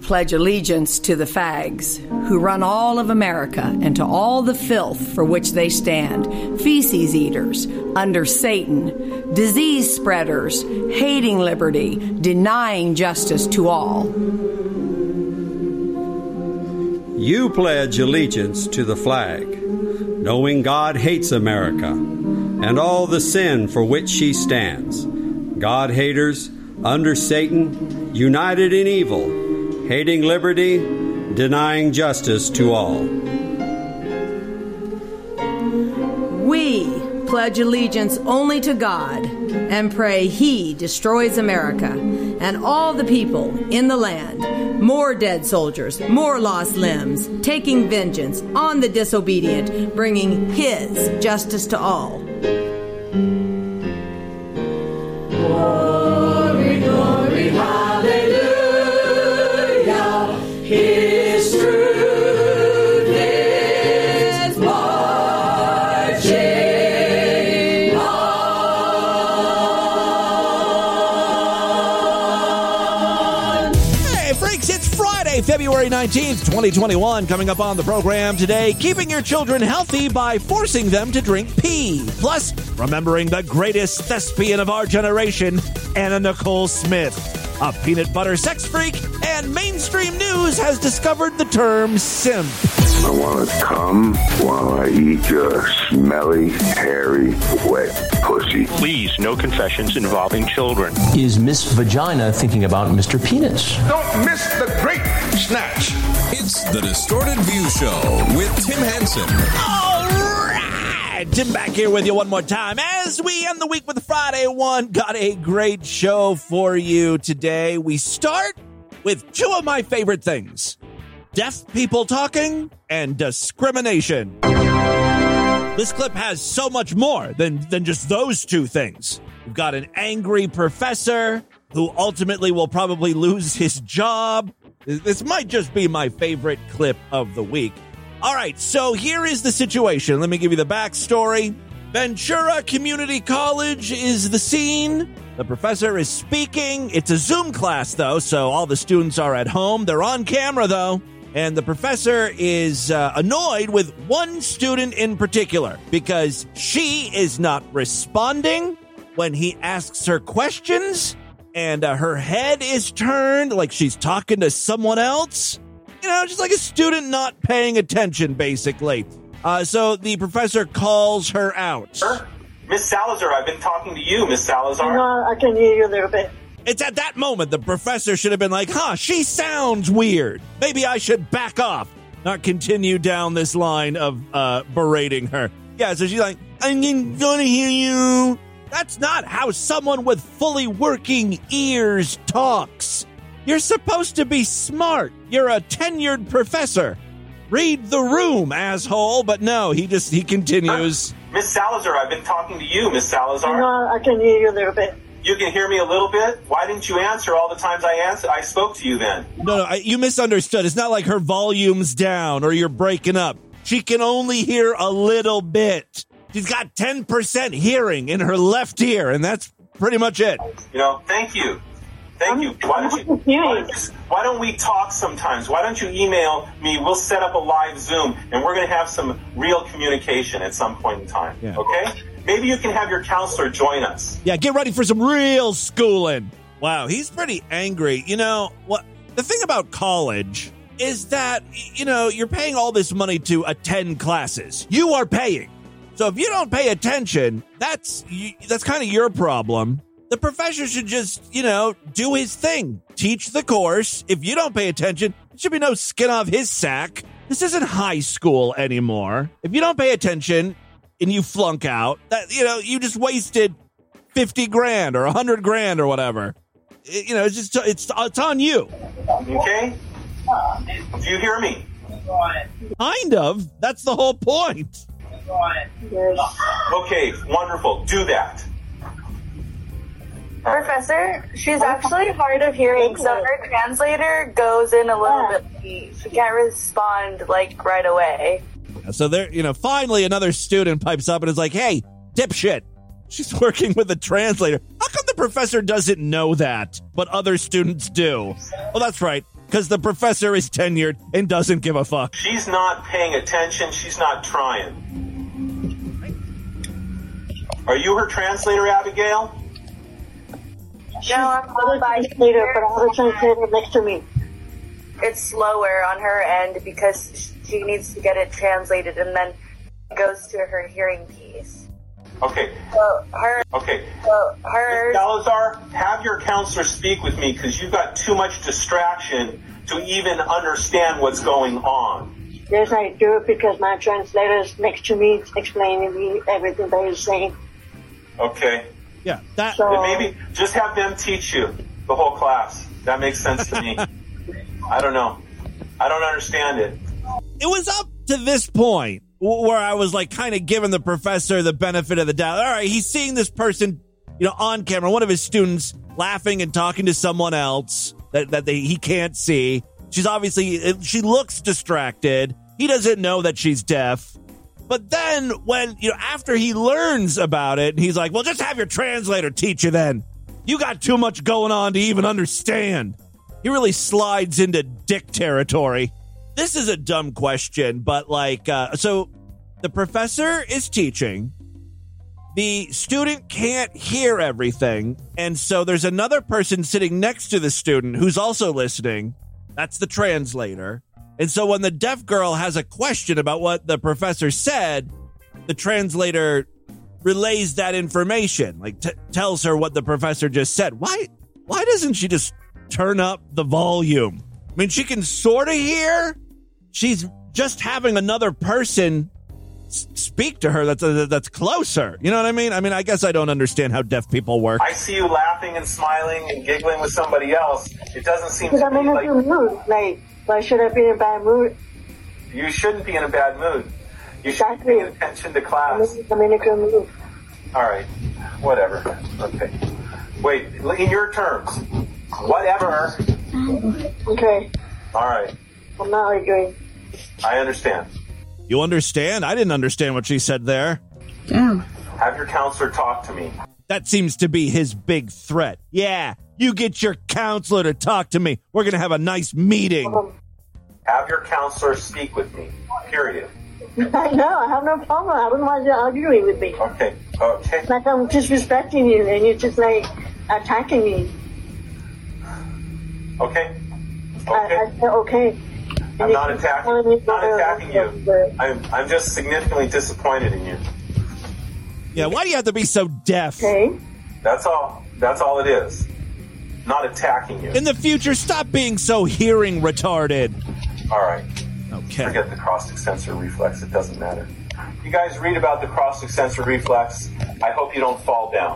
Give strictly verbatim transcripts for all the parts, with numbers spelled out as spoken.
pledge allegiance to the fags who run all of America and to all the filth for which they stand, feces eaters, under Satan, disease spreaders, hating liberty, denying justice to all. You pledge allegiance to the flag, knowing God hates America and all the sin for which she stands. God haters, under Satan, united in evil, hating liberty, denying justice to all. We pledge allegiance only to God and pray He destroys America and all the people in the land. More dead soldiers, more lost limbs, taking vengeance on the disobedient, bringing His justice to all. Glory, glory, hallelujah. His truth is marching on. Hey, freaks, it's Friday, February nineteenth, twenty twenty-one. Coming up on the program today, keeping your children healthy by forcing them to drink pee. Plus, remembering the greatest thespian of our generation, Anna Nicole Smith. A peanut butter sex freak, and mainstream news has discovered the term simp. I want to come while I eat your smelly, hairy, wet pussy. Please, no confessions involving children. Is Miss Vagina thinking about Mister Penis? Don't miss the great snatch. It's the Distorted View Show with Tim Henson. All right, Tim back here with you one more time as we end the week with Friday One. Got a great show for you today. We start with two of my favorite things: deaf people talking and discrimination. This clip has so much more than, than just those two things. We've got an angry professor who ultimately will probably lose his job. This might just be my favorite clip of the week. All right, so here is the situation. Let me give you the backstory. Ventura Community College is the scene. The professor is speaking. It's a Zoom class, though, so all the students are at home. They're on camera, though. And the professor is uh, annoyed with one student in particular because she is not responding when he asks her questions, and uh, her head is turned like she's talking to someone else. You know, just like a student not paying attention, basically. Uh, so the professor calls her out. Miss Salazar, I've been talking to you, Miss Salazar. No, I can hear you a little bit. It's at that moment the professor should have been like, huh, she sounds weird. Maybe I should back off, not continue down this line of uh, berating her. Yeah, so she's like, I'm going to hear you. That's not how someone with fully working ears talks. You're supposed to be smart. You're a tenured professor. Read the room, asshole. But no, he just, he continues. Miss Salazar, I've been talking to you, Miss Salazar. No, I can hear you a little bit. You can hear me a little bit? Why didn't you answer all the times I answered? I spoke to you then. No, no, I, you misunderstood. It's not like her volume's down or you're breaking up. She can only hear a little bit. She's got ten percent hearing in her left ear, and that's pretty much it. You know, thank you. Thank you. Why don't, you, why, don't you, why don't we talk sometimes? Why don't you email me? We'll set up a live Zoom, and we're going to have some real communication at some point in time. Yeah. Okay? Maybe you can have your counselor join us. Yeah, get ready for some real schooling. Wow, he's pretty angry. You know, what? The thing about college is that, you know, you're paying all this money to attend classes. You are paying. So if you don't pay attention, that's that's kind of your problem. The professor should just, you know, do his thing. Teach the course. If you don't pay attention, there should be no skin off his sack. This isn't high school anymore. If you don't pay attention and you flunk out, that, you know, you just wasted fifty grand or one hundred grand or whatever. It, you know, it's just, it's, it's on you. Okay? Do you hear me? Kind of. That's the whole point. Okay, wonderful. Do that. Professor, she's actually hard of hearing, so her translator goes in a little bit late. She can't respond, like, right away. So there, you know, finally another student pipes up and is like, hey, dipshit. She's working with a translator. How come the professor doesn't know that, but other students do? Well, that's right. because the professor is tenured and doesn't give a fuck. She's not paying attention. She's not trying. Are you her translator, Abigail? No, I'm Other on by translator, but I have a translator next to me. It's slower on her end because she needs to get it translated and then it goes to her hearing piece. Okay. So her. Okay. So her. Miz Salazar, have your counselor speak with me because you've got too much distraction to even understand what's going on. Yes, I do, because my translator is next to me explaining me everything that he's saying. Okay. Yeah. That. So, Then maybe just have them teach you the whole class. That makes sense to me. I don't know. I don't understand it. It was up to this point where I was like kind of giving the professor the benefit of the doubt. All right, he's seeing this person, you know, on camera, one of his students laughing and talking to someone else that, that they, he can't see. She's obviously, she looks distracted. He doesn't know that she's deaf. But then when, you know, after he learns about it, he's like, well, just have your translator teach you then. You got too much going on to even understand. He really slides into dick territory. This is a dumb question, but like, uh, so the professor is teaching. The student can't hear everything. And so there's another person sitting next to the student who's also listening. That's the translator. And so when the deaf girl has a question about what the professor said, the translator relays that information, like t- tells her what the professor just said. Why, why doesn't she just turn up the volume? I mean, she can sort of hear. She's just having another person s- speak to her that's uh, that's closer. You know what I mean? I mean, I guess I don't understand how deaf people work. I see you laughing and smiling and giggling with somebody else. It doesn't seem because to I'm me in a like good mood. Like, why should I be in a bad mood? you shouldn't be in a bad mood. You should be Exactly. paying attention to I'm class. in, I'm in a good mood. All right. Whatever. Okay. Wait, in your terms. Whatever. Okay. All right. I'm not arguing. I understand. You understand? I didn't understand what she said there. Damn. Have your counselor talk to me. That seems to be his big threat. Yeah, you get your counselor to talk to me. We're going to have a nice meeting. Um, Have your counselor speak with me. Period. I know. I have no problem. I wouldn't want you arguing with me. Okay. Okay. It's like I'm disrespecting you, and you're just like attacking me. Okay. Okay. I, I said okay. I'm not attacking. Not attacking you. I'm. I'm just significantly disappointed in you. Yeah, why do you have to be so deaf? Okay. That's all. That's all it is. Not attacking you. In the future, stop being so hearing retarded. All right. Okay. Forget the cross extensor reflex. It doesn't matter. You guys read about the cross extensor reflex. I hope you don't fall down.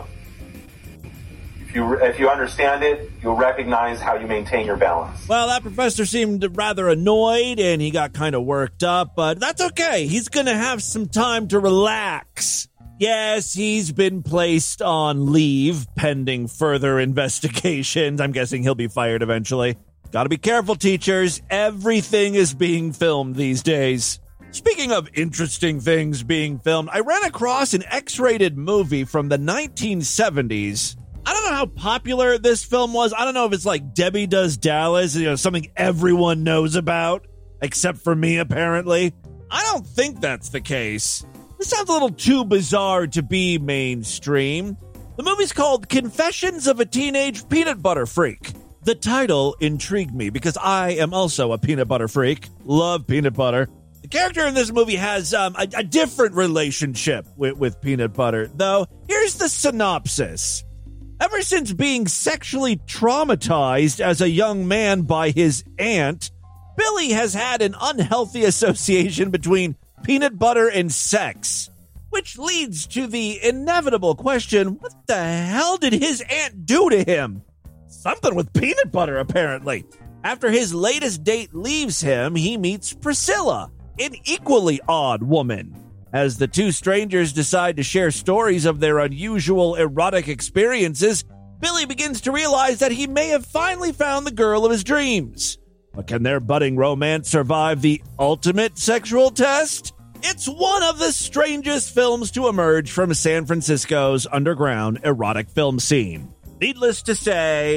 If you if you understand it, you'll recognize how you maintain your balance. Well, that professor seemed rather annoyed, and he got kind of worked up, but that's okay. He's going to have some time to relax. Yes, he's been placed on leave pending further investigations. I'm guessing he'll be fired eventually. Gotta be careful, teachers. Everything is being filmed these days. Speaking of interesting things being filmed, I ran across an X-rated movie from the nineteen seventies. I don't know how popular this film was. I don't know if it's like Debbie Does Dallas, you know, something everyone knows about, except for me, apparently. I don't think that's the case. This sounds a little too bizarre to be mainstream. The movie's called Confessions of a Teenage Peanut Butter Freak. The title intrigued me because I am also a peanut butter freak. Love peanut butter. The character in this movie has um, a, a different relationship with, with peanut butter, though. Here's the synopsis. Ever since being sexually traumatized as a young man by his aunt, Billy has had an unhealthy association between peanut butter and sex, which leads to the inevitable question, what the hell did his aunt do to him? Something with peanut butter, apparently. After his latest date leaves him, he meets Priscilla, an equally odd woman. As the two strangers decide to share stories of their unusual erotic experiences, Billy begins to realize that he may have finally found the girl of his dreams. But can their budding romance survive the ultimate sexual test? It's one of the strangest films to emerge from San Francisco's underground erotic film scene. Needless to say,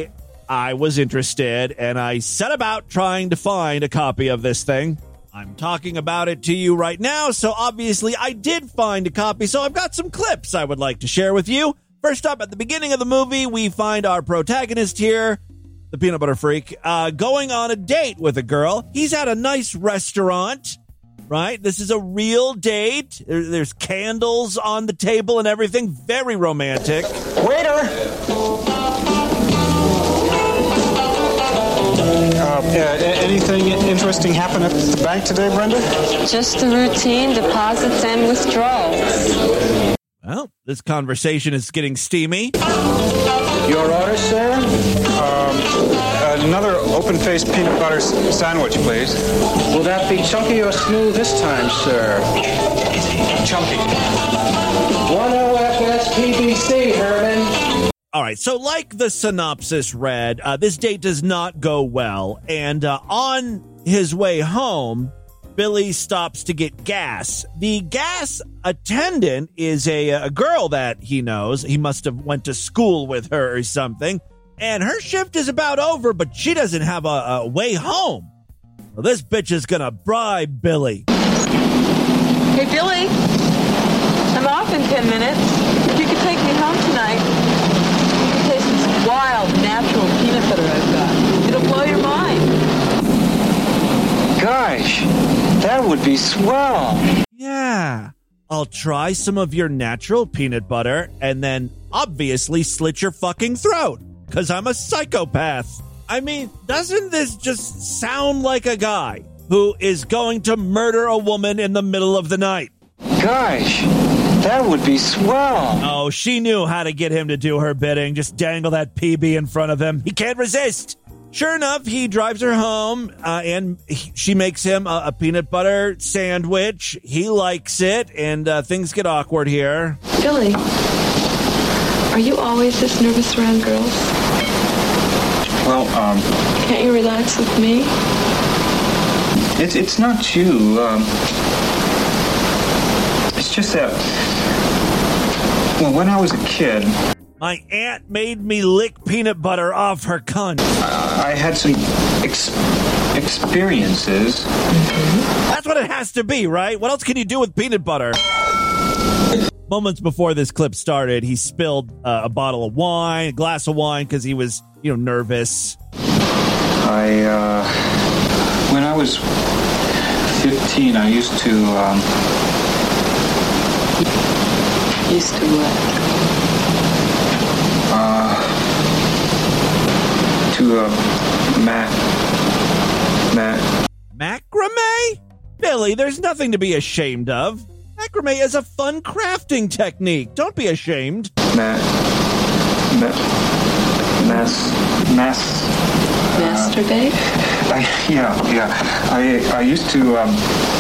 I was interested, and I set about trying to find a copy of this thing. I'm talking about it to you right now, so obviously I did find a copy, so I've got some clips I would like to share with you. First up, at the beginning of the movie, we find our protagonist here, the peanut butter freak, uh, going on a date with a girl. He's at a nice restaurant, right? This is a real date. There, there's candles on the table and everything. Very romantic. Waiter! Uh, uh, anything interesting happen at the bank today, Brenda? Just the routine deposits and withdrawals. Well, this conversation is getting steamy. Your order, sir? Um, another open-faced peanut butter s- sandwich, please. Will that be chunky or smooth this time, sir? Chunky. one O F S P B C, Herman. All right, so like the synopsis read, uh, this date does not go well, and uh, on his way home, Billy stops to get gas. The gas attendant is a, a girl that he knows. He must have went to school with her or something, and her shift is about over, but she doesn't have a, a way home. Well, this bitch is gonna bribe Billy. Hey, Billy, I'm off in ten minutes. If you could take me home tonight, you can taste this wild, natural peanut butter I've got. It'll blow your mind. Gosh, that would be swell. Yeah, I'll try some of your natural peanut butter and then obviously slit your fucking throat, because I'm a psychopath. I mean, doesn't this just sound like a guy who is going to murder a woman in the middle of the night? Gosh, that would be swell. Oh, she knew how to get him to do her bidding. Just dangle that P B in front of him. He can't resist. Sure enough, he drives her home, uh, and he, she makes him a, a peanut butter sandwich. He likes it, and uh, things get awkward here. Billy, are you always this nervous around girls? Well, um... Can't you relax with me? It's, it's not you, um... It's just that... Well, when I was a kid... My aunt made me lick peanut butter off her cunt. I had some ex- experiences. Mm-hmm. That's what it has to be, right? What else can you do with peanut butter? Moments before this clip started, he spilled uh, a bottle of wine, a glass of wine, because he was, you know, nervous. I, uh... When I was fifteen, I used to, um... Used to what? Uh, to uh, Mac, Mac. Macrame? Billy, there's nothing to be ashamed of. Macrame is a fun crafting technique. Don't be ashamed. Mac, ma- mass, mass. Masturbate? Uh, I, yeah, yeah. I, I used to um,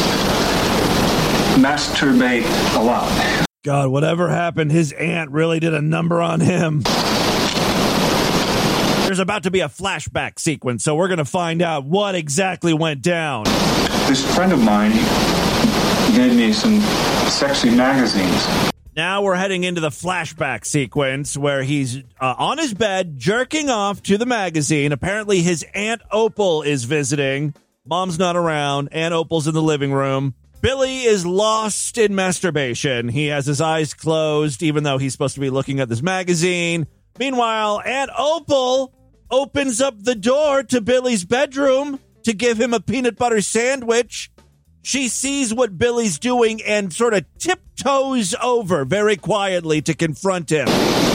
masturbate a lot. God, whatever happened, his aunt really did a number on him. There's about to be a flashback sequence, so we're going to find out what exactly went down. This friend of mine gave me some sexy magazines. Now we're heading into the flashback sequence where he's uh, on his bed, jerking off to the magazine. Apparently his Aunt Opal is visiting. Mom's not around. Aunt Opal's in the living room. Billy is lost in masturbation. He has his eyes closed, even though he's supposed to be looking at this magazine. Meanwhile, Aunt Opal opens up the door to Billy's bedroom to give him a peanut butter sandwich. She sees what Billy's doing and sort of tiptoes over very quietly to confront him.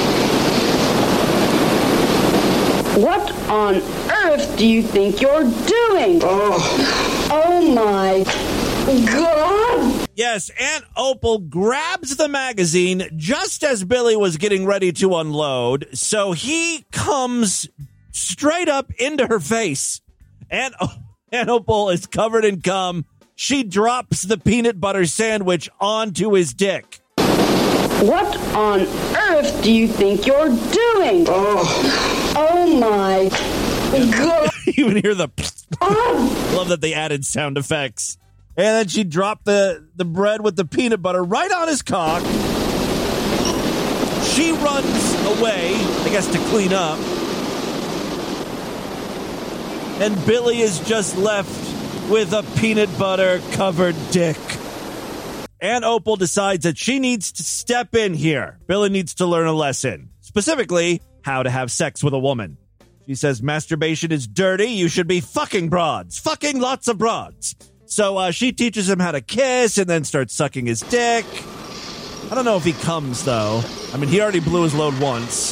What on earth do you think you're doing? Oh, oh my God! Yes, Aunt Opal grabs the magazine just as Billy was getting ready to unload, so he comes straight up into her face. Aunt, o- Aunt Opal is covered in cum. She drops the peanut butter sandwich onto his dick. What on earth do you think you're doing? Oh, oh my God! You can hear the... Love that they added sound effects. And then she dropped the, the bread with the peanut butter right on his cock. She runs away, I guess, to clean up. and Billy is just left with a peanut butter covered dick. Aunt Opal decides that she needs to step in here. Billy needs to learn a lesson, specifically how to have sex with a woman. She says masturbation is dirty. You should be fucking broads, fucking lots of broads. So uh, she teaches him how to kiss and then starts sucking his dick. I don't know if he comes, though. I mean, he already blew his load once.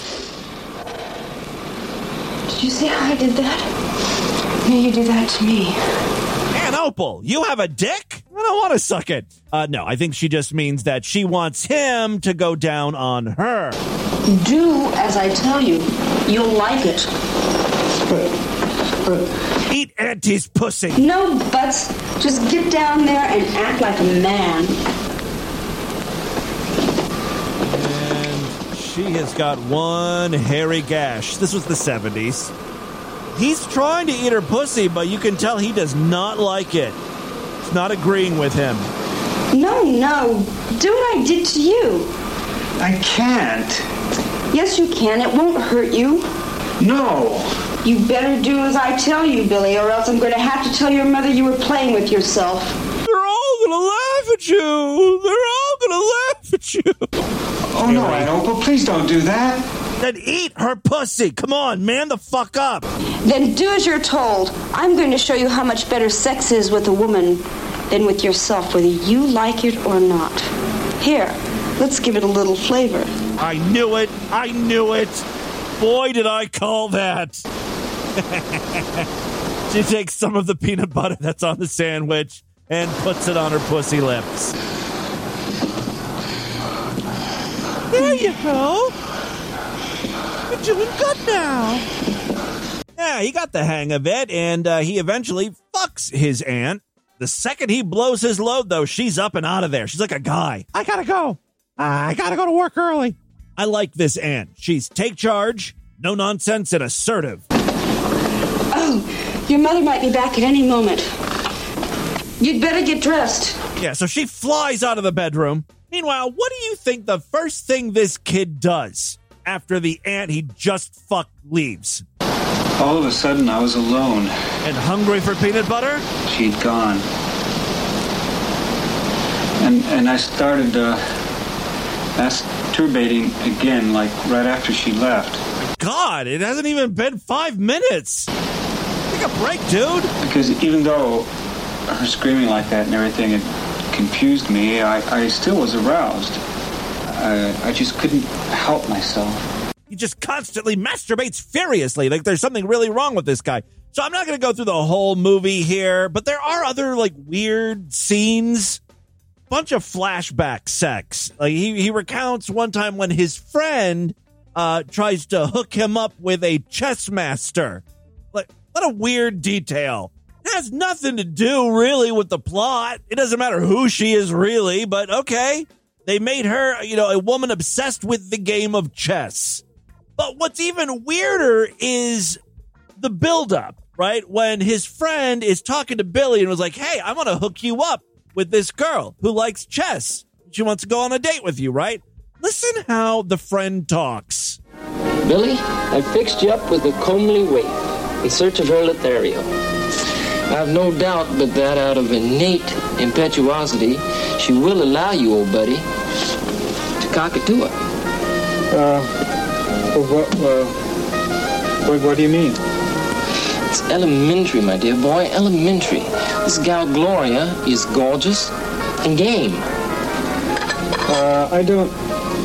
Did you see how I did that? May you do that to me. Aunt Opal, you have a dick? I don't want to suck it. Uh, no, I think she just means that she wants him to go down on her. Do as I tell you. You'll like it. Eat Auntie's pussy. No buts. Just get down there and act like a man. And she has got one hairy gash. This was the seventies. He's trying to eat her pussy, but you can tell he does not like it. It's not agreeing with him. No, no. Do what I did to you. I can't. Yes, you can. It won't hurt you. No. You better do as I tell you, Billy, or else I'm going to have to tell your mother you were playing with yourself. They're all going to laugh at you. They're all going to laugh at you. Oh, no, Aunt Opal, please don't do that. Then eat her pussy. Come on, man the fuck up. Then do as you're told. I'm going to show you how much better sex is with a woman than with yourself, whether you like it or not. Here, let's give it a little flavor. I knew it. I knew it. Boy, did I call that. She takes some of the peanut butter that's on the sandwich and puts it on her pussy lips. There you go. You're doing good now. Yeah, he got the hang of it, and uh, he eventually fucks his aunt. The second he blows his load, though, she's up and out of there. She's like a guy. I gotta go. I gotta go to work early. I like this aunt. She's take charge, no nonsense, and assertive. Oh, your mother might be back at any moment. You'd better get dressed. Yeah, so she flies out of the bedroom. Meanwhile, what do you think the first thing this kid does after the aunt he just fucked leaves? All of a sudden, I was alone. And hungry for peanut butter? She'd gone. And and I started uh, masturbating again, like right after she left. God, it hasn't even been five minutes. Take a break, dude. Because even though her screaming like that and everything had confused me, I, I still was aroused. I, I just couldn't help myself. He just constantly masturbates furiously. Like there's something really wrong with this guy. So I'm not going to go through the whole movie here, but there are other like weird scenes. Bunch of flashback sex. Like he, he recounts one time when his friend uh, tries to hook him up with a chess master. Like what a weird detail. It has nothing to do really with the plot. It doesn't matter who she is really, but okay. They made her, you know, a woman obsessed with the game of chess. But what's even weirder is the buildup, right? When his friend is talking to Billy and was like, hey, I want to hook you up with this girl who likes chess. She wants to go on a date with you, right? Listen how the friend talks. Billy, I fixed you up with a comely waif in search of her Lothario. I have no doubt but that out of innate impetuosity, she will allow you, old buddy, to cock it to her. Uh... What, uh, what, what do you mean? It's elementary, my dear boy, elementary. This gal Gloria is gorgeous and game. Uh, I don't...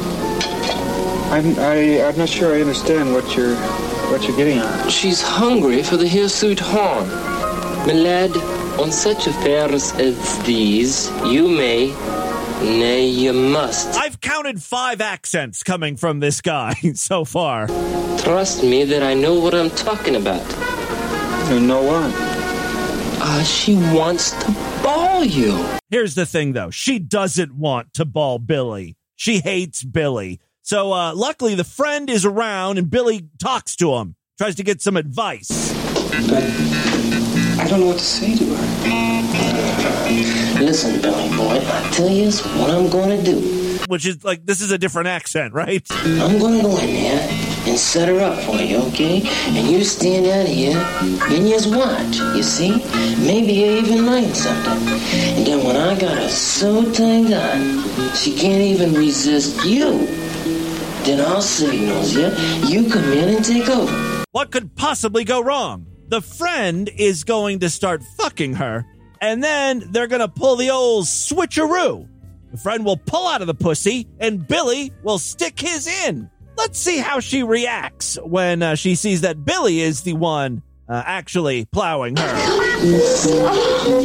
I'm, I, I'm not sure I understand what you're, what you're getting at. She's hungry for the hirsute horn. My lad, on such affairs as these, you may... Nay, you must. I've counted five accents coming from this guy so far. Trust me that I know what I'm talking about. You know what? Uh, she wants to ball you. Here's the thing, though. She doesn't want to ball Billy. She hates Billy. So, uh, luckily, the friend is around, and Billy talks to him, tries to get some advice. But I don't know what to say to her. Listen, Billy boy, I tell you what I'm going to do. Which is like, this is a different accent, right? I'm going to go in there and set her up for you, okay? And you stand out here and just watch, you see? Maybe you even learn something. And then when I got her so turned on, she can't even resist you. Then I'll signal you. You come in and take over. What could possibly go wrong? The friend is going to start fucking her, and then they're going to pull the old switcheroo. The friend will pull out of the pussy, and Billy will stick his in. Let's see how she reacts when uh, she sees that Billy is the one uh, actually plowing her. Oh,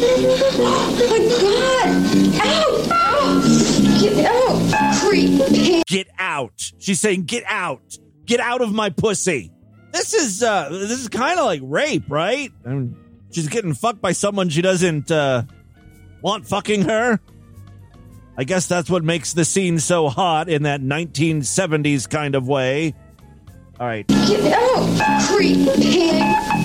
my God! Ow! Get out, creep! Get out! She's saying, "Get out! Get out of my pussy!" This is uh, this is kind of like rape, right? I mean, she's getting fucked by someone she doesn't uh, want fucking her. I guess that's what makes the scene so hot in that nineteen seventies kind of way. All right. Get out, creep pig!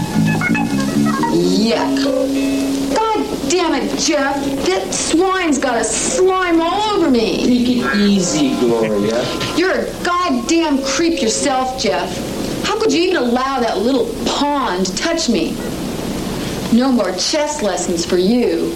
Yuck. God damn it, Jeff. That swine's got a slime all over me. Take it easy, Gloria. You're a goddamn creep yourself, Jeff. How could you even allow that little pawn to touch me? No more chess lessons for you.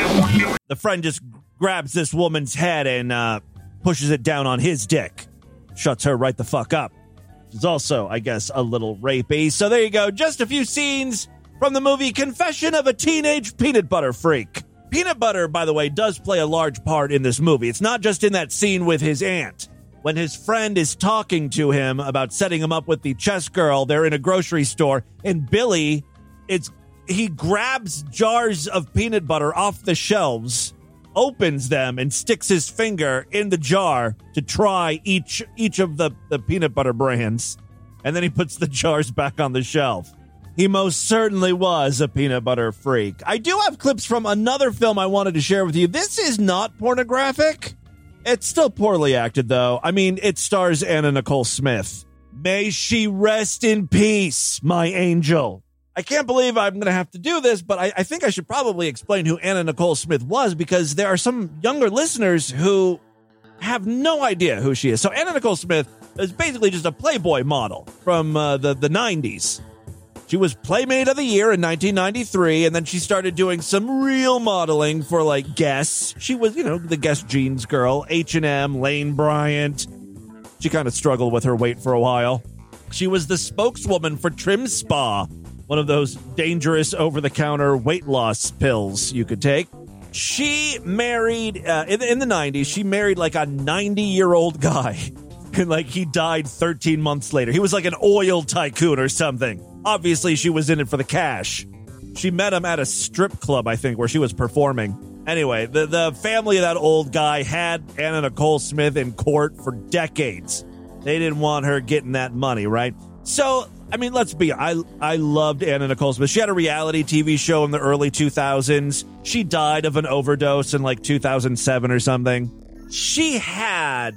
The friend just grabs this woman's head and uh, pushes it down on his dick. Shuts her right the fuck up. She's also, I guess, a little rapey. So there you go. Just a few scenes from the movie Confession of a Teenage Peanut Butter Freak. Peanut butter, by the way, does play a large part in this movie. It's not just in that scene with his aunt. When his friend is talking to him about setting him up with the chess girl, they're in a grocery store, and Billy, it's he grabs jars of peanut butter off the shelves, opens them, and sticks his finger in the jar to try each each of the, the peanut butter brands, and then he puts the jars back on the shelf. He most certainly was a peanut butter freak. I do have clips from another film I wanted to share with you. This is not pornographic. It's still poorly acted, though. I mean, it stars Anna Nicole Smith. May she rest in peace, my angel. I can't believe I'm going to have to do this, but I, I think I should probably explain who Anna Nicole Smith was, because there are some younger listeners who have no idea who she is. So Anna Nicole Smith is basically just a Playboy model from uh, the, the nineties. She was Playmate of the Year in nineteen ninety-three, and then she started doing some real modeling for, like, Guess. She was, you know, the Guess jeans girl, H and M, Lane Bryant. She kind of struggled with her weight for a while. She was the spokeswoman for Trim Spa, one of those dangerous over-the-counter weight loss pills you could take. She married, uh, in, in the nineties, she married, like, a ninety-year-old guy. And, like, he died thirteen months later. He was like an oil tycoon or something. Obviously, she was in it for the cash. She met him at a strip club, I think, where she was performing. Anyway, the, the family of that old guy had Anna Nicole Smith in court for decades. They didn't want her getting that money, right? So, I mean, let's be, I, I loved Anna Nicole Smith. She had a reality T V show in the early two thousands. She died of an overdose in like two thousand seven or something. She had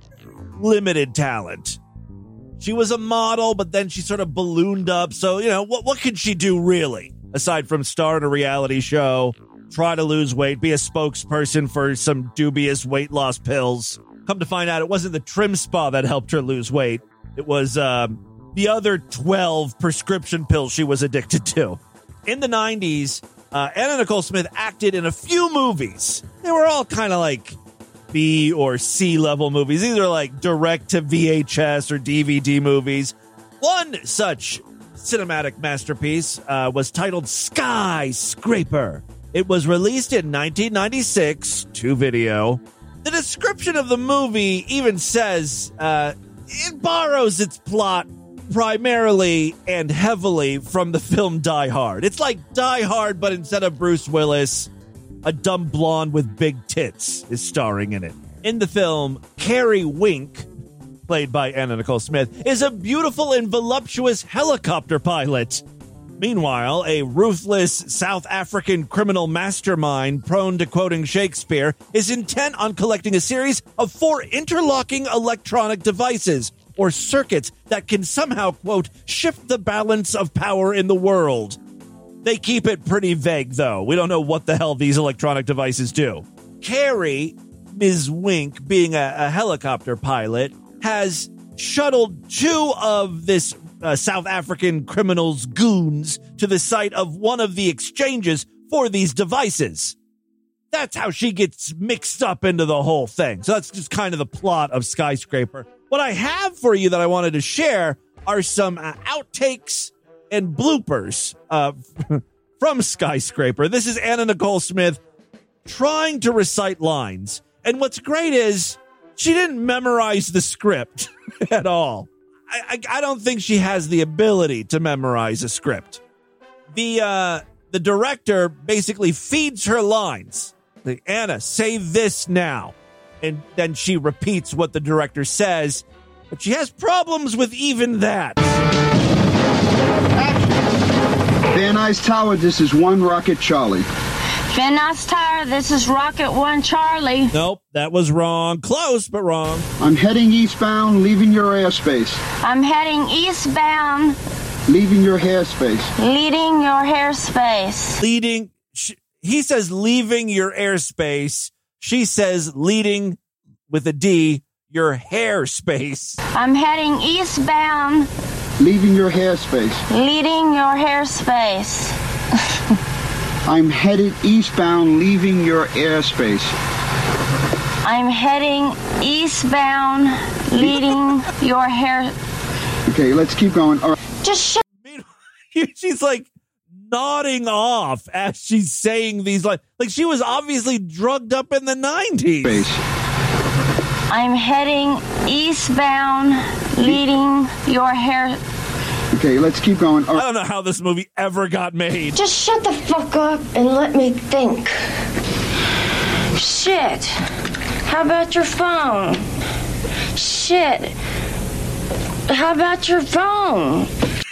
limited talent. She was a model, but then she sort of ballooned up. So, you know, what what could she do really? Aside from star in a reality show, try to lose weight, be a spokesperson for some dubious weight loss pills. Come to find out, it wasn't the Trim Spa that helped her lose weight. It was um, the other twelve prescription pills she was addicted to. In the nineties, uh, Anna Nicole Smith acted in a few movies. They were all kind of like B or C level movies, either like direct to V H S or D V D movies. One such cinematic masterpiece uh, was titled Skyscraper. It was released in nineteen ninety-six to video. The description of the movie even says uh, it borrows its plot primarily and heavily from the film Die Hard. It's like Die Hard, but instead of Bruce Willis, a dumb blonde with big tits is starring in it. In the film, Carrie Wink, played by Anna Nicole Smith, is a beautiful and voluptuous helicopter pilot. Meanwhile, a ruthless South African criminal mastermind prone to quoting Shakespeare is intent on collecting a series of four interlocking electronic devices or circuits that can somehow, quote, shift the balance of power in the world. They keep it pretty vague, though. We don't know what the hell these electronic devices do. Carrie, Miz Wink, being a, a helicopter pilot, has shuttled two of this uh, South African criminals' goons to the site of one of the exchanges for these devices. That's how she gets mixed up into the whole thing. So that's just kind of the plot of Skyscraper. What I have for you that I wanted to share are some uh, outtakes and bloopers uh, from Skyscraper. This is Anna Nicole Smith trying to recite lines. And what's great is she didn't memorize the script at all. I, I, I don't think she has the ability to memorize a script. The uh, the director basically feeds her lines. Like, Anna, say this now. And then she repeats what the director says. But she has problems with even that. Van Nuys Tower, this is one Rocket Charlie. Van Nuys Tower, this is Rocket One Charlie. Nope, that was wrong. Close, but wrong. I'm heading eastbound, leaving your airspace. I'm heading eastbound. Leaving your hairspace. Leading your hairspace. Leading, sh- he says leaving your airspace. She says leading, with a D, your hairspace. I'm heading eastbound. Leaving your hairspace. Leading your hairspace. I'm headed eastbound, leaving your airspace. I'm heading eastbound, leading your hair. Okay, let's keep going. All right. Just shut. She's like nodding off as she's saying these lines. Like she was obviously drugged up in the nineties. Space. I'm heading eastbound, leading your hair. Okay, let's keep going. I don't know how this movie ever got made. Just shut the fuck up and let me think. Shit. How about your phone? Shit. How about your phone?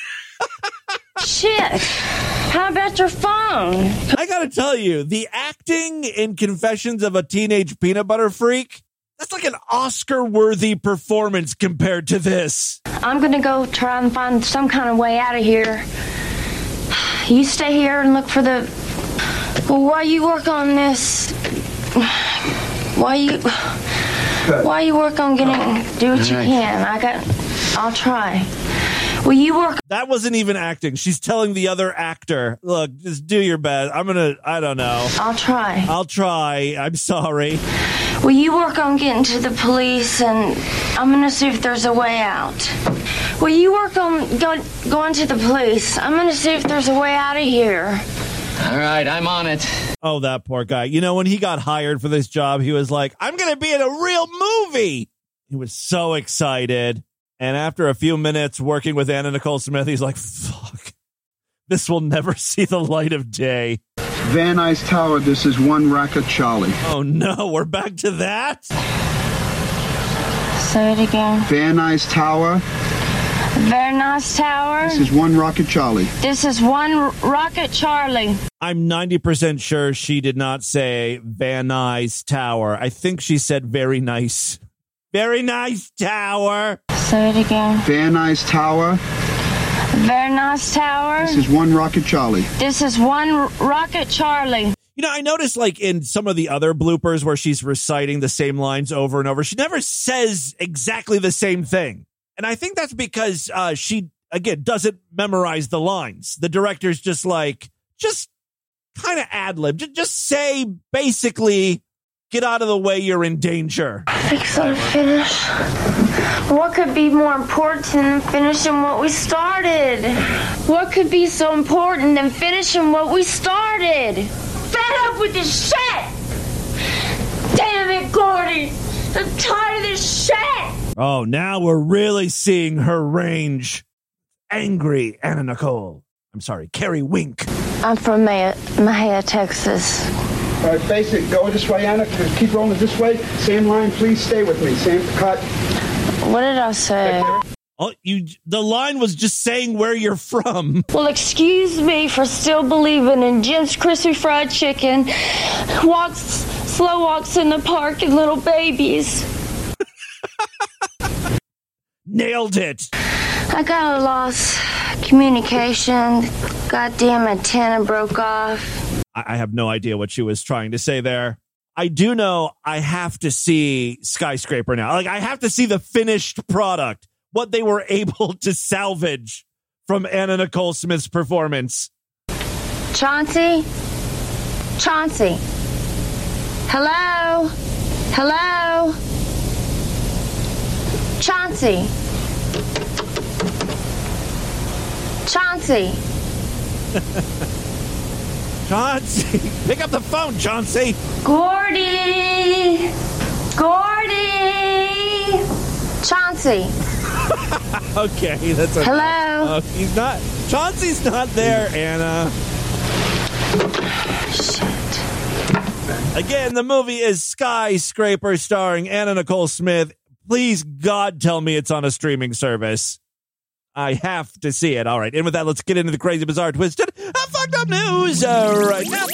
Shit. How about your phone? I gotta tell you, the acting in Confessions of a Teenage Peanut Butter Freak, that's like an Oscar-worthy performance compared to this. I'm gonna go try and find some kind of way out of here. You stay here and look for the... Well, while you work on this... While you... While you work on getting... Do what you can. I got... I'll try. Will you work... That wasn't even acting. She's telling the other actor, look, just do your best. I'm gonna... I don't know. I'll try. I'll try. I'm sorry. Will you work on getting to the police, and I'm going to see if there's a way out. Will you work on go, going to the police? I'm going to see if there's a way out of here. All right, I'm on it. Oh, that poor guy. You know, when he got hired for this job, he was like, I'm going to be in a real movie. He was so excited. And after a few minutes working with Anna Nicole Smith, he's like, fuck, this will never see the light of day. Van Nuys Tower, this is one Rocket Charlie. Oh, no, we're back to that? Say it again. Van Nuys Tower. Van Nuys Tower. This is one Rocket Charlie. This is one Rocket Charlie. I'm ninety percent sure she did not say Van Nuys Tower. I think she said very nice. Very nice tower. Say it again. Van Nuys Tower. Van Nuys Tower. This is one Rocket Charlie. This is one Rocket Charlie. You know, I noticed like in some of the other bloopers where she's reciting the same lines over and over, she never says exactly the same thing. And I think that's because uh, she, again, doesn't memorize the lines. The director's just like, just kind of ad-lib. Just, just say basically, get out of the way, you're in danger. Fix and finish. What could be more important than finishing what we started? What could be so important than finishing what we started? Fed up with this shit! Damn it, Gordy! I'm tired of this shit! Oh, now we're really seeing her range. Angry Anna Nicole. I'm sorry, Carrie Wink. I'm from Maya, Maya, Texas. All right, face it. Go this way, Anna. Keep rolling this way. Same line. Please stay with me. Same cut. What did I say? Oh, you. The line was just saying where you're from. Well, excuse me for still believing in Jim's Crispy Fried Chicken, walks, slow walks in the park, and little babies. Nailed it. I got a lost communication. Goddamn antenna broke off. I have no idea what she was trying to say there. I do know I have to see Skyscraper now. Like, I have to see the finished product. what they were able to salvage from Anna Nicole Smith's performance. Chauncey? Chauncey? Hello? Hello? Chauncey? Chauncey? Chauncey, pick up the phone, Chauncey. Gordy! Gordy! Chauncey. Okay, that's okay. Hello? Uh, he's not. Chauncey's not there, Anna. Shit. Again, the movie is Skyscraper, starring Anna Nicole Smith. Please, God, tell me it's on a streaming service. I have to see it. All right, and with that, let's get into the crazy, bizarre, twisted, and fucked up news uh, right now.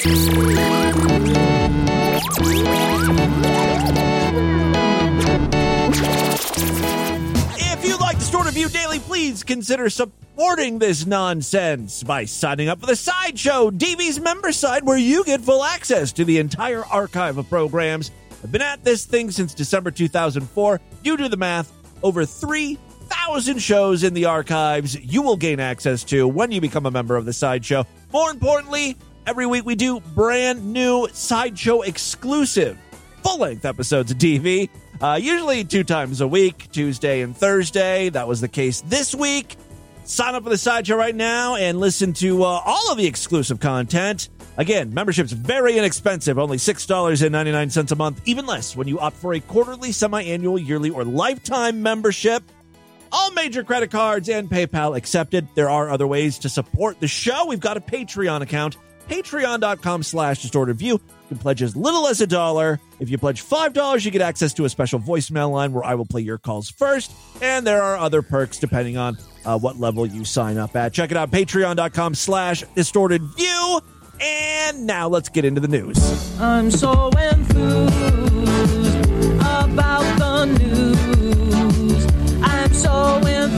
If you like Distorted View Daily, please consider supporting this nonsense by signing up for the Sideshow, D V's member site, where you get full access to the entire archive of programs. I've been at this thing since December two thousand four. You do the math. Over three thousand shows in the archives you will gain access to when you become a member of the Sideshow. More importantly, every week we do brand new Sideshow exclusive full-length episodes of D V. Uh, usually two times a week, Tuesday and Thursday. That was the case this week. Sign up for the Sideshow right now and listen to uh, all of the exclusive content. Again, membership's very inexpensive, only six dollars and ninety-nine cents a month, even less when you opt for a quarterly, semi-annual, yearly, or lifetime membership. All major credit cards and PayPal accepted. There are other ways to support the show. We've got a Patreon account, patreon.com slash distorted view. You can pledge as little as a dollar. If you pledge five dollars, you get access to a special voicemail line where I will play your calls first. And there are other perks depending on uh, what level you sign up at. Check it out, patreon.com slash distorted view. And now let's get into the news. I'm so enthused about the news. I'm so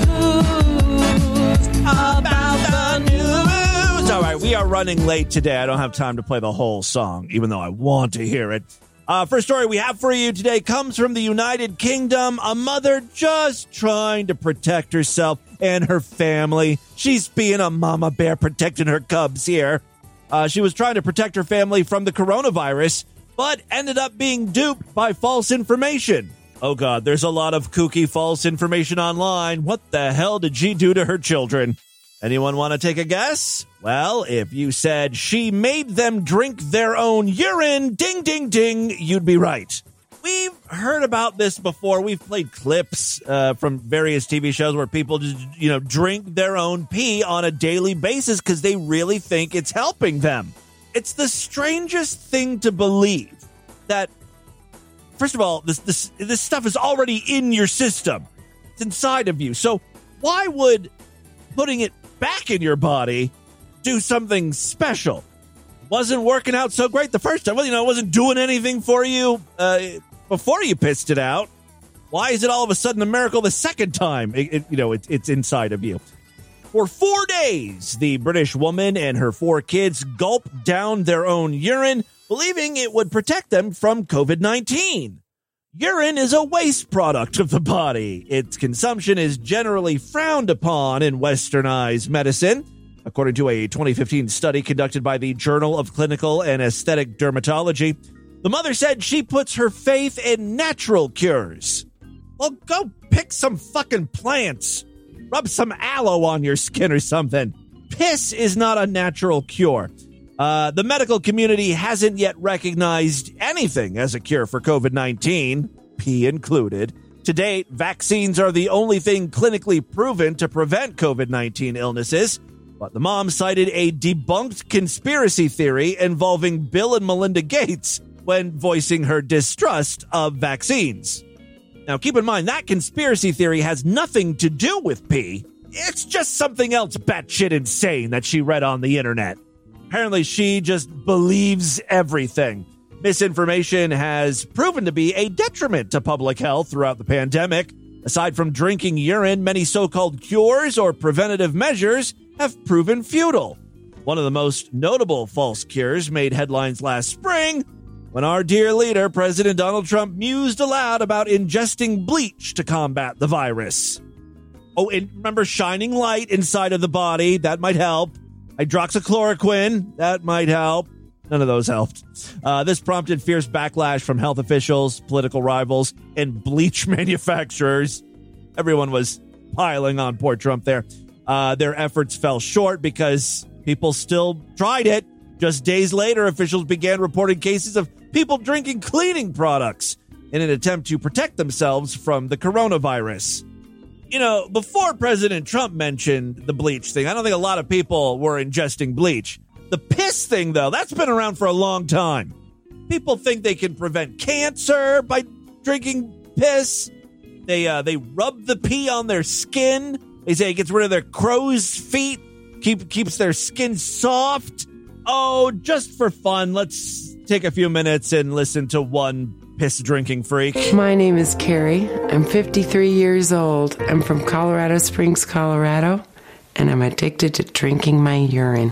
enthused about the news. All right, we are running late today. I don't have time to play the whole song, even though I want to hear it. Uh, first story we have for you today comes from the United Kingdom. A mother just trying to protect herself and her family. She's being a mama bear protecting her cubs here. Uh, she was trying to protect her family from the coronavirus, but ended up being duped by false information. Oh, God, there's a lot of kooky false information online. What the hell did she do to her children? Anyone want to take a guess? Well, if you said she made them drink their own urine, ding, ding, ding, you'd be right. We've heard about this before. We've played clips uh, from various T V shows where people just, you know, drink their own pee on a daily basis because they really think it's helping them. It's the strangest thing to believe that, first of all, this this this stuff is already in your system. It's inside of you. So why would putting it back in your body do something special? Wasn't working out so great the first time. Well, you know, it wasn't doing anything for you uh, before you pissed it out. Why is it all of a sudden a miracle the second time? It, it, you know, it, it's inside of you. For four days, the British woman and her four kids gulped down their own urine, believing it would protect them from covid nineteen. Urine is a waste product of the body. Its consumption is generally frowned upon in westernized medicine. According to a twenty fifteen study conducted by the Journal of Clinical and Aesthetic Dermatology, the mother said she puts her faith in natural cures. Well, go pick some fucking plants. Rub some aloe on your skin or something. Piss is not a natural cure. Uh, the medical community hasn't yet recognized anything as a cure for covid nineteen, pee included. To date, vaccines are the only thing clinically proven to prevent covid nineteen illnesses. But the mom cited a debunked conspiracy theory involving Bill and Melinda Gates when voicing her distrust of vaccines. Now, keep in mind, that conspiracy theory has nothing to do with pee. It's just something else batshit insane that she read on the internet. Apparently, she just believes everything. Misinformation has proven to be a detriment to public health throughout the pandemic. Aside from drinking urine, many so-called cures or preventative measures have proven futile. One of the most notable false cures made headlines last spring when our dear leader, President Donald Trump, mused aloud about ingesting bleach to combat the virus. Oh, and remember shining light inside of the body. That might help. Hydroxychloroquine. That might help. None of those helped. Uh, this prompted fierce backlash from health officials, political rivals, and bleach manufacturers. Everyone was piling on poor Trump there. Uh, their efforts fell short because people still tried it. Just days later, officials began reporting cases of people drinking cleaning products in an attempt to protect themselves from the coronavirus. You know, before President Trump mentioned the bleach thing, I don't think a lot of people were ingesting bleach. The piss thing, though, that's been around for a long time. People think they can prevent cancer by drinking piss. They uh, they rub the pee on their skin. They say it gets rid of their crow's feet, keep keeps their skin soft. Oh, just for fun, let's take a few minutes and listen to one piss drinking freak. My name is Carrie. I'm fifty-three years old. I'm from Colorado Springs, Colorado, and I'm addicted to drinking my urine.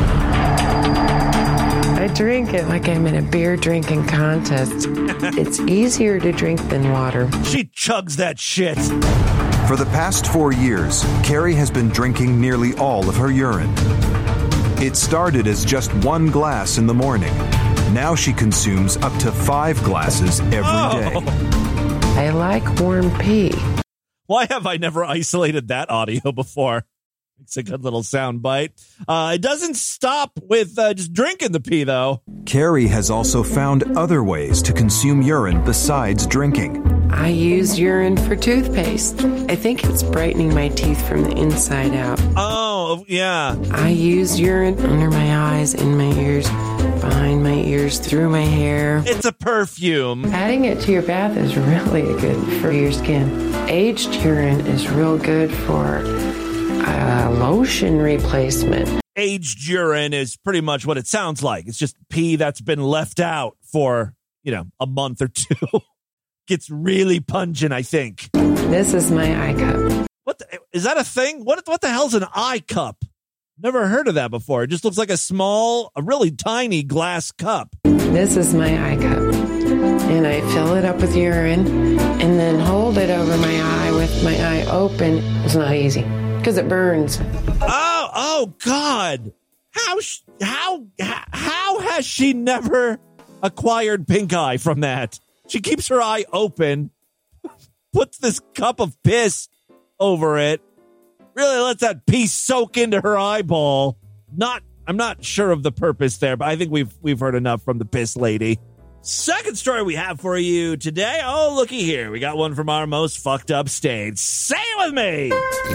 I drink it like I'm in a beer drinking contest. It's easier to drink than water. She chugs that shit. For the past four years, Carrie has been drinking nearly all of her urine. It started as just one glass in the morning. Now she consumes up to five glasses every oh. day. I like warm pee. Why have I never isolated that audio before? It's a good little sound bite. Uh, it doesn't stop with uh, just drinking the pee, though. Carrie has also found other ways to consume urine besides drinking. I use urine for toothpaste. I think it's brightening my teeth from the inside out. Oh, yeah. I use urine under my eyes, in my ears, behind my ears, through my hair. It's a perfume. Adding it to your bath is really good for your skin. Aged urine is real good for uh, lotion replacement. Aged urine is pretty much what it sounds like. It's just pee that's been left out for, you know, a month or two. Gets really pungent, I think. This is my eye cup. What the, is that a thing? What what the hell's an eye cup? Never heard of that before. It just looks like a small, a really tiny glass cup. This is my eye cup. And I fill it up with urine and then hold it over my eye with my eye open. It's not easy because it burns. Oh, oh God. How, how, how has she never acquired pink eye from that? She keeps her eye open, puts this cup of piss over it, really lets that pee soak into her eyeball. Not, I'm not sure of the purpose there, but I think we've we've heard enough from the piss lady. Second story we have for you today. Oh, looky here. We got one from our most fucked up state. Say it with me.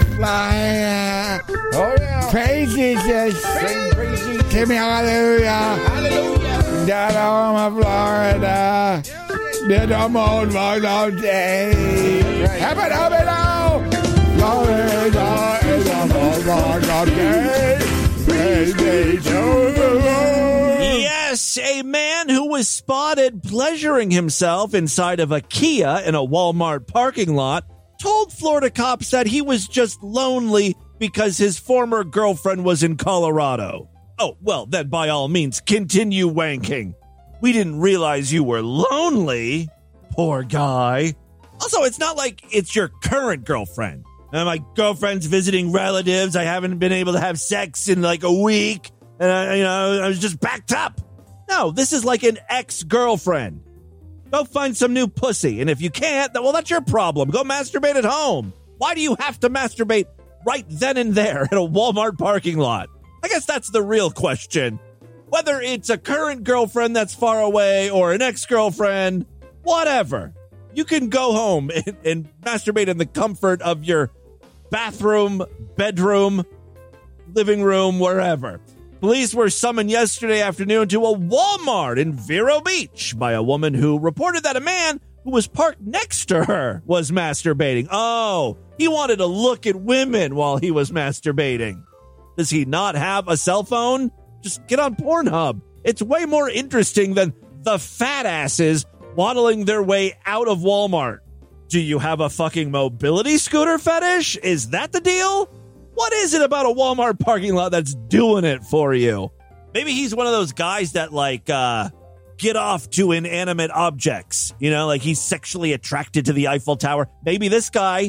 Fly, oh yeah. Praise Jesus. Praise Jesus. Give me hallelujah. Hallelujah. Down on Florida. Did a moon one day. Happy to be now. Florida is a moon one day. Praise be to the Lord. Yes, a man who was spotted pleasuring himself inside of a Kia in a Walmart parking lot told Florida cops that he was just lonely because his former girlfriend was in Colorado. Oh, well, then by all means, continue wanking. We didn't realize you were lonely. Poor guy. Also, it's not like it's your current girlfriend. Uh, my girlfriend's visiting relatives. I haven't been able to have sex in like a week. And, I, you know, I was just backed up. No, this is like an ex-girlfriend. Go find some new pussy. And if you can't, well, that's your problem. Go masturbate at home. Why do you have to masturbate right then and there at a Walmart parking lot? I guess that's the real question. Whether it's a current girlfriend that's far away or an ex-girlfriend, whatever. You can go home and, and masturbate in the comfort of your bathroom, bedroom, living room, wherever. Police were summoned yesterday afternoon to a Walmart in Vero Beach by a woman who reported that a man who was parked next to her was masturbating. Oh, he wanted to look at women while he was masturbating. Does he not have a cell phone? Just get on Pornhub. It's way more interesting than the fat asses waddling their way out of Walmart. Do you have a fucking mobility scooter fetish? Is that the deal? What is it about a Walmart parking lot that's doing it for you? Maybe he's one of those guys that like uh, get off to inanimate objects. You know, like he's sexually attracted to the Eiffel Tower. Maybe this guy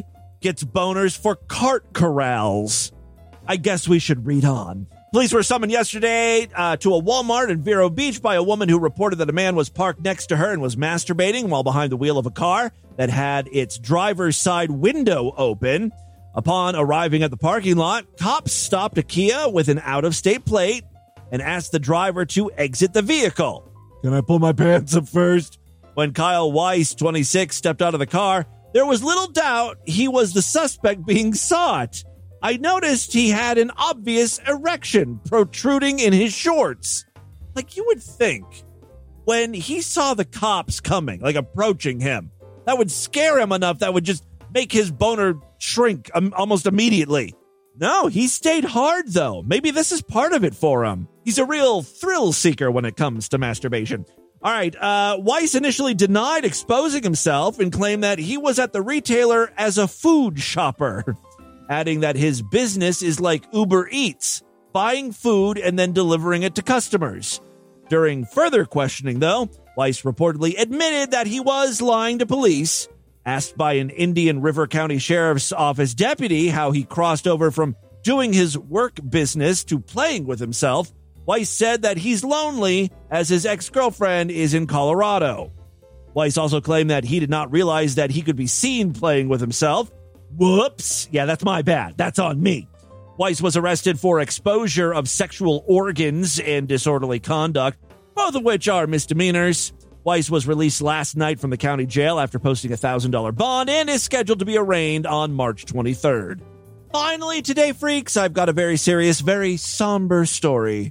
gets boners for cart corrals. I guess we should read on. Police were summoned yesterday uh, to a Walmart in Vero Beach by a woman who reported that a man was parked next to her and was masturbating while behind the wheel of a car that had its driver's side window open. Upon arriving at the parking lot, cops stopped a Kia with an out-of-state plate and asked the driver to exit the vehicle. Can I pull my pants up first? When Kyle Weiss, twenty-six, stepped out of the car, there was little doubt he was the suspect being sought. I noticed he had an obvious erection protruding in his shorts. Like you would think, when he saw the cops coming, like approaching him, that would scare him enough that would just make his boner shrink um, almost immediately. No, he stayed hard, though. Maybe this is part of it for him. He's a real thrill seeker when it comes to masturbation. All right, uh, Weiss initially denied exposing himself and claimed that he was at the retailer as a food shopper, adding that his business is like Uber Eats, buying food and then delivering it to customers. During further questioning, though, Weiss reportedly admitted that he was lying to police. Asked by an Indian River County Sheriff's Office deputy how he crossed over from doing his work business to playing with himself, Weiss said that he's lonely as his ex-girlfriend is in Colorado. Weiss also claimed that he did not realize that he could be seen playing with himself. Whoops. Yeah, that's my bad. That's on me. Weiss was arrested for exposure of sexual organs and disorderly conduct, both of which are misdemeanors. Weiss was released last night from the county jail after posting a one thousand dollars bond and is scheduled to be arraigned on March twenty-third. Finally, today, freaks, I've got a very serious, very somber story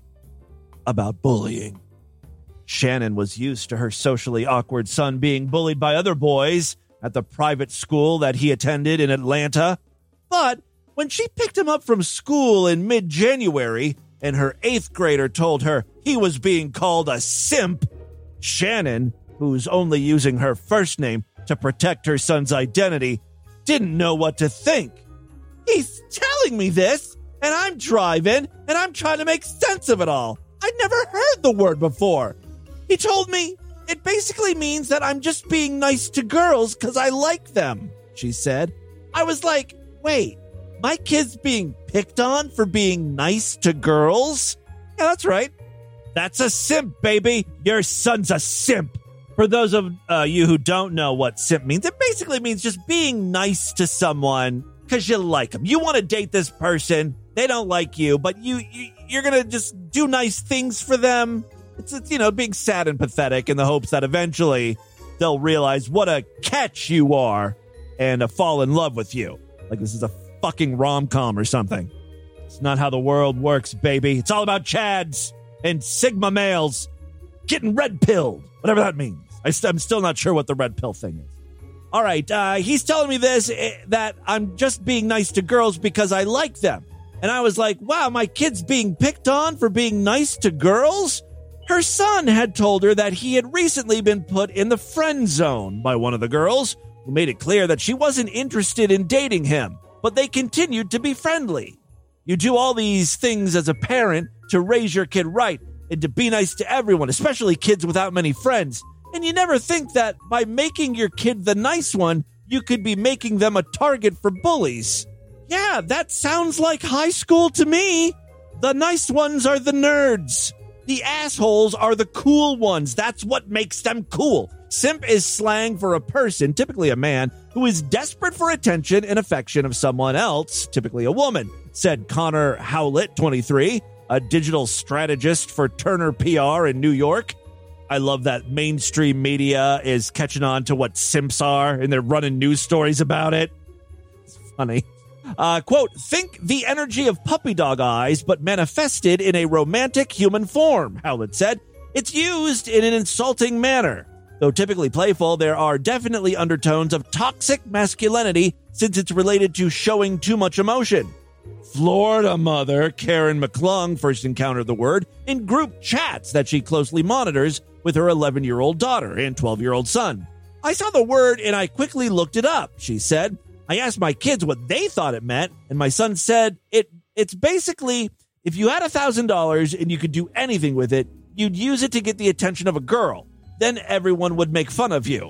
about bullying. Shannon was used to her socially awkward son being bullied by other boys at the private school that he attended in Atlanta. But when she picked him up from school in mid-January and her eighth grader told her he was being called a simp, Shannon, who's only using her first name to protect her son's identity, didn't know what to think. He's telling me this, and I'm driving, and I'm trying to make sense of it all. I'd never heard the word before. He told me it basically means that I'm just being nice to girls because I like them, she said. I was like, wait, my kid's being picked on for being nice to girls? Yeah, that's right. That's a simp, baby. Your son's a simp. For those of uh, you who don't know what simp means, it basically means just being nice to someone because you like them. You want to date this person. They don't like you, but you, you, you're going to just do nice things for them. It's, it's, you know, being sad and pathetic in the hopes that eventually they'll realize what a catch you are and uh, fall in love with you. Like this is a fucking rom-com or something. It's not how the world works, baby. It's all about Chads and Sigma males getting red-pilled, whatever that means. I st- I'm still not sure what the red pill thing is. All right, uh, he's telling me this, uh, that I'm just being nice to girls because I like them. And I was like, wow, my kid's being picked on for being nice to girls? Her son had told her that he had recently been put in the friend zone by one of the girls, who made it clear that she wasn't interested in dating him, but they continued to be friendly. You do all these things as a parent to raise your kid right and to be nice to everyone, especially kids without many friends. And you never think that by making your kid the nice one, you could be making them a target for bullies. Yeah, that sounds like high school to me. The nice ones are the nerds. The assholes are the cool ones. That's what makes them cool. Simp is slang for a person, typically a man, who is desperate for attention and affection of someone else, typically a woman, said Connor Howlett, twenty-three, a digital strategist for Turner P R in New York. I love that mainstream media is catching on to what simps are, and they're running news stories about it. It's funny. Uh, quote, think the energy of puppy dog eyes, but manifested in a romantic human form, Howlett said. It's used in an insulting manner. Though typically playful, there are definitely undertones of toxic masculinity since it's related to showing too much emotion. Florida mother Karen McClung first encountered the word in group chats that she closely monitors with her eleven-year-old daughter and twelve-year-old son. I saw the word and I quickly looked it up, she said. I asked my kids what they thought it meant, and my son said it. it's basically if you had one thousand dollars and you could do anything with it, you'd use it to get the attention of a girl. Then everyone would make fun of you.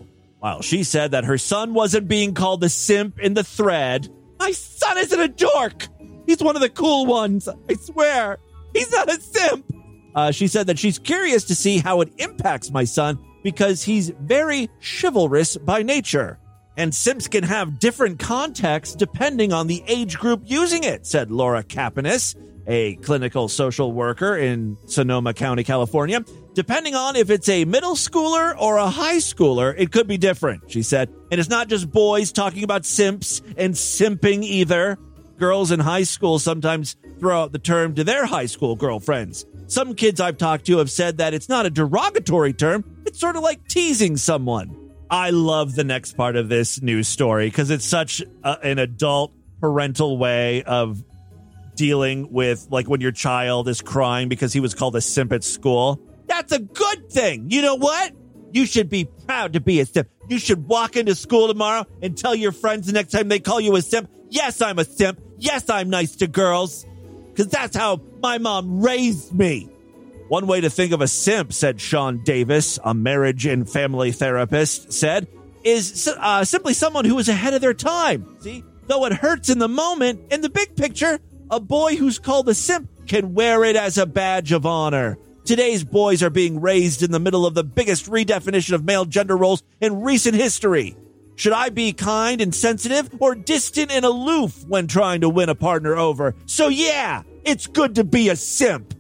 While she said that her son wasn't being called a simp in the thread. My son isn't a dork. He's one of the cool ones. I swear. He's not a simp. Uh, she said that she's curious to see how it impacts my son because he's very chivalrous by nature. And simps can have different contexts depending on the age group using it, said Laura Kapanis, a clinical social worker in Sonoma County, California. Depending on if it's a middle schooler or a high schooler, it could be different, she said. And it's not just boys talking about simps and simping either. Girls in high school sometimes throw out the term to their high school girlfriends. Some kids I've talked to have said that it's not a derogatory term. It's sort of like teasing someone. I love the next part of this news story because it's such a, an adult parental way of dealing with, like, when your child is crying because he was called a simp at school. That's a good thing. You know what? You should be proud to be a simp. You should walk into school tomorrow and tell your friends the next time they call you a simp, yes, I'm a simp. Yes, I'm nice to girls. Because that's how my mom raised me. One way to think of a simp, said Sean Davis, a marriage and family therapist, said, is uh, simply someone who is ahead of their time. See, though it hurts in the moment, in the big picture, a boy who's called a simp can wear it as a badge of honor. Today's boys are being raised in the middle of the biggest redefinition of male gender roles in recent history. Should I be kind and sensitive or distant and aloof when trying to win a partner over? So yeah, it's good to be a simp.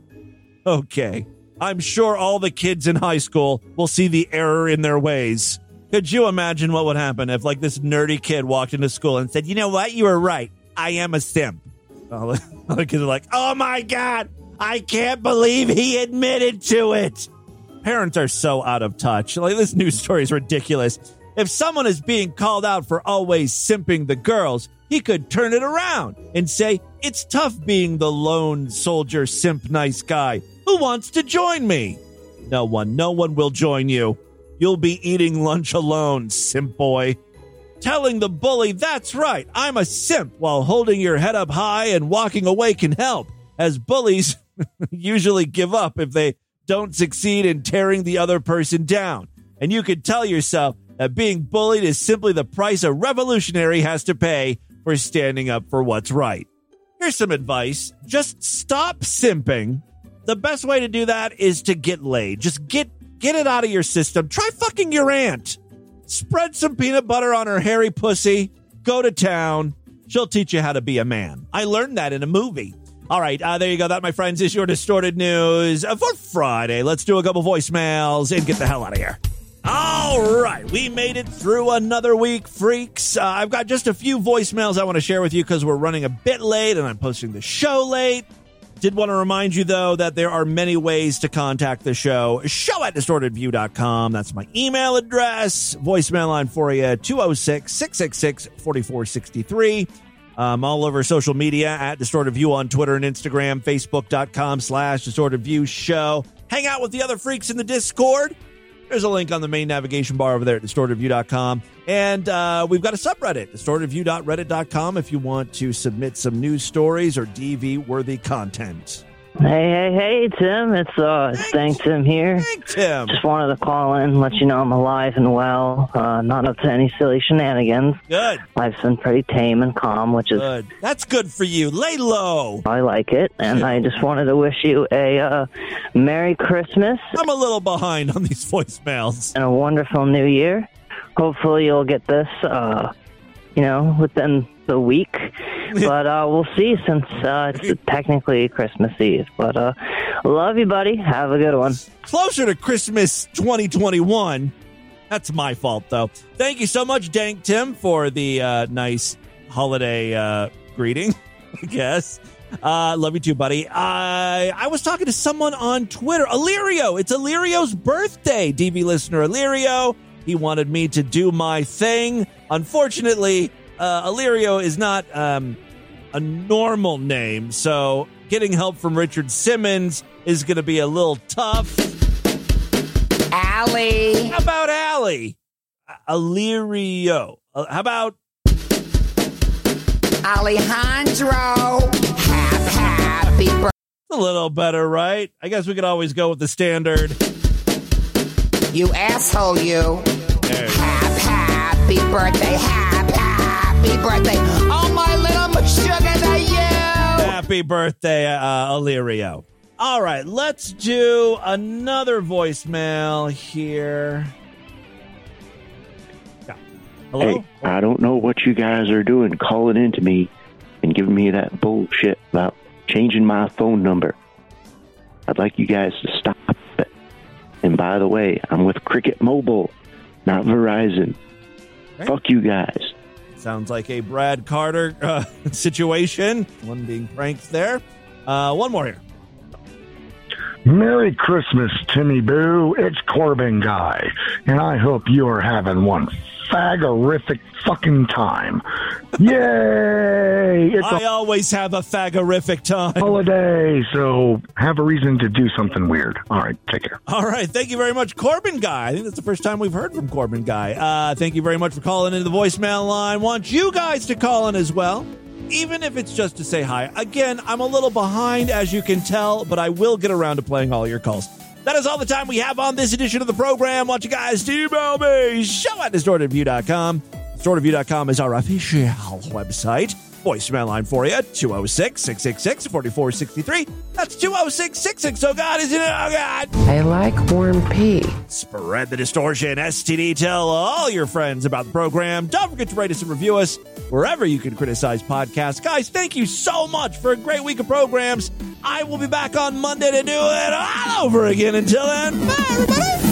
Okay, I'm sure all the kids in high school will see the error in their ways. Could you imagine what would happen if, like, this nerdy kid walked into school and said, you know what, you were right, I am a simp. All the kids are like, oh my God, I can't believe he admitted to it. Parents are so out of touch. Like, this news story is ridiculous. If someone is being called out for always simping the girls, he could turn it around and say, it's tough being the lone soldier simp nice guy. Who wants to join me? No one. No one will join you. You'll be eating lunch alone, simp boy. Telling the bully, that's right, I'm a simp, while holding your head up high and walking away can help, as bullies usually give up if they don't succeed in tearing the other person down. And you could tell yourself that being bullied is simply the price a revolutionary has to pay for standing up for what's right. Here's some advice. Just stop simping. The best way to do that is to get laid. Just get get it out of your system. Try fucking your aunt. Spread some peanut butter on her hairy pussy. Go to town. She'll teach you how to be a man. I learned that in a movie. All right, uh, there you go. That, my friends, is your Distorted News uh, for Friday. Let's do a couple voicemails and get the hell out of here. All right, we made it through another week, freaks. Uh, I've got just a few voicemails I want to share with you because we're running a bit late and I'm posting the show late. Did want to remind you, though, that there are many ways to contact the show. Show at distorted view dot com. That's my email address. Voicemail line for you, two oh six, six six six, four four six three. Um, all over social media at Distorted View on Twitter and Instagram, facebook.com slash Distorted View Show. Hang out with the other freaks in the Discord. There's a link on the main navigation bar over there at distorted view dot com. And uh, we've got a subreddit, distorted view dot reddit dot com, if you want to submit some news stories or D V-worthy content. Hey, hey, hey, Tim. It's uh, Stank Tim here. Stank Tim. Just wanted to call in, let you know I'm alive and well. Uh, not up to any silly shenanigans. Good. Life's been pretty tame and calm, which is... Good. That's good for you. Lay low. I like it. And yeah. I just wanted to wish you a uh, Merry Christmas. I'm a little behind on these voicemails. And a wonderful New Year. Hopefully you'll get this, uh, you know, within the week. But uh, we'll see, since uh, it's technically Christmas Eve. But uh, love you, buddy. Have a good one. Closer to Christmas twenty twenty-one. That's my fault, though. Thank you so much, Dank Tim, for the uh, nice holiday uh, greeting, I guess. Uh, love you too, buddy. I I was talking to someone on Twitter. Illyrio. It's Illyrio's birthday, D V listener Illyrio. He wanted me to do my thing. Unfortunately, uh, Illyrio is not um, a normal name, so getting help from Richard Simmons is going to be a little tough. Allie. How about Allie? Uh, Illyrio. Uh, how about Alejandro? Have happy birthday. A little better, right? I guess we could always go with the standard. You asshole, you. There. Have happy birthday, happy, happy birthday. Oh, my little sugar to you. Happy birthday, uh, Illyrio. All right, let's do another voicemail here. Yeah. Hello? Hey, I don't know what you guys are doing calling into me and giving me that bullshit about changing my phone number. I'd like you guys to stop it. And by the way, I'm with Cricket Mobile, not Verizon. Okay. Fuck you guys. Sounds like a Brad Carter uh, situation. One being pranked there. Uh, one more here. Merry Christmas, Timmy Boo. It's Corbin Guy, and I hope you're having one fagorific fucking time. Yay! It's I a always have a fagorific time. holiday, so have a reason to do something weird. All right, take care. All right, thank you very much, Corbin Guy. I think that's the first time we've heard from Corbin Guy. Uh, thank you very much for calling into the voicemail line. Want you guys to call in as well, even if it's just to say hi. Again, I'm a little behind, as you can tell, but I will get around to playing all your calls. That is all the time we have on this edition of the program. Want you guys to email me, show at distorted view dot com. distorted view dot com is our official website. Voicemail line for you, two oh six, six six six, four four six three. That's two oh six, six six. Oh, God, isn't it? Oh, God. I like warm pee. Spread the distortion. S T D. Tell all your friends about the program. Don't forget to rate us and review us wherever you can criticize podcasts. Guys, thank you so much for a great week of programs. I will be back on Monday to do it all over again. Until then, bye, everybody.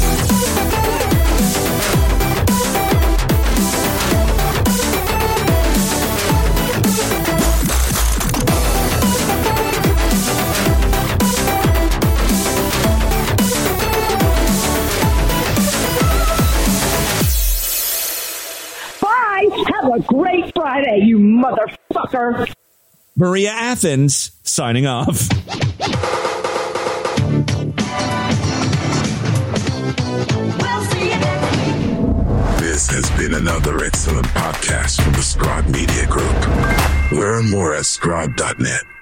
Have a great Friday, you motherfucker. Maria Athens signing off. This has been another excellent podcast from the Scribe Media Group. Learn more at scribe dot net.